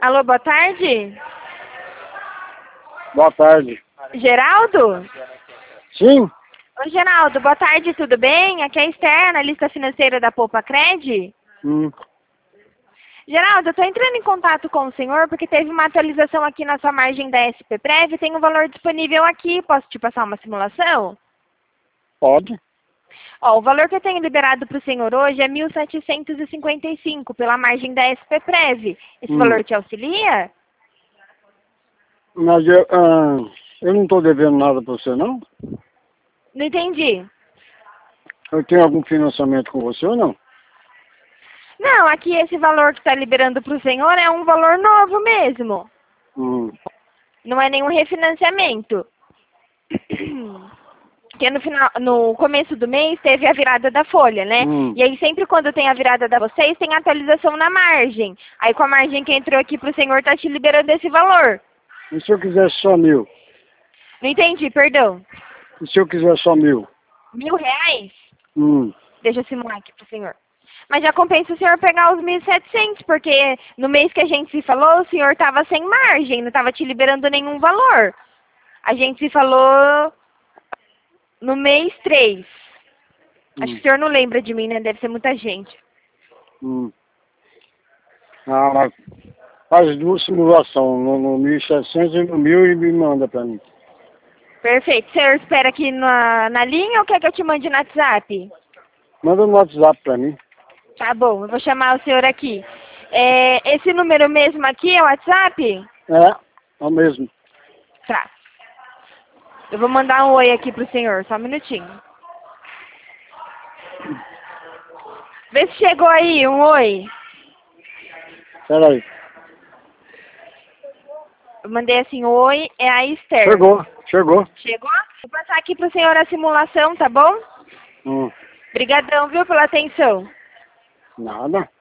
Alô, boa tarde. Boa tarde. Geraldo? Sim? Oi, Geraldo, boa tarde, tudo bem? Aqui é a Esther, analista financeira da Poupa Cred. Geraldo, eu estou entrando em contato com o senhor porque teve uma atualização aqui na sua margem da SPPrev e tem um valor disponível aqui. Posso te passar uma simulação? Pode. Ó, o valor que eu tenho liberado para o senhor hoje é 1.755 pela margem da SPPrev. Esse valor te auxilia? Mas eu não estou devendo nada para você, não? Não entendi. Eu tenho algum financiamento com você ou não? Não, aqui esse valor que está liberando para o senhor é um valor novo mesmo. Não é nenhum refinanciamento. Porque no começo do mês teve a virada da folha, né? E aí sempre quando tem a virada da vocês, tem atualização na margem. Aí com a margem que entrou aqui pro senhor, tá te liberando esse valor. E se eu quiser só 1.000? Não entendi, perdão. E se eu quiser só 1.000? R$ 1.000? Deixa eu simular aqui pro senhor. Mas já compensa o senhor pegar os 1.700, porque no mês que a gente se falou, o senhor estava sem margem, não estava te liberando nenhum valor. A gente se falou no mês 3. Acho que o senhor não lembra de mim, né? Deve ser muita gente. Ah, mas faz duas simulações, no 1.700 e no 1.000 e me manda para mim. Perfeito. O senhor espera aqui na linha ou quer que eu te mande no WhatsApp? Manda no WhatsApp para mim. Tá bom, eu vou chamar o senhor aqui. Esse número mesmo aqui é o WhatsApp? É o mesmo. Tá. Eu vou mandar um oi aqui pro senhor, só um minutinho. Vê se chegou aí, um oi. Espera aí. Eu mandei assim, oi, é a Esther. Chegou. Chegou? Vou passar aqui pro senhor a simulação, tá bom? Hum. Obrigadão, viu, pela atenção. Nada.